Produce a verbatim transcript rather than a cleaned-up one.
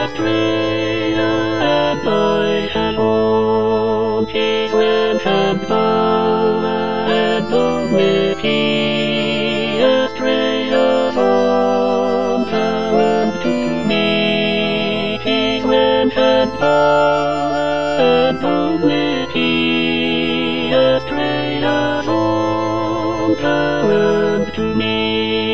Estrella, and I had home. She went and Paula, and Dominique. Estrella's home, talent to me. She went and Paula, and Dominique. Estrella's home, talent to me.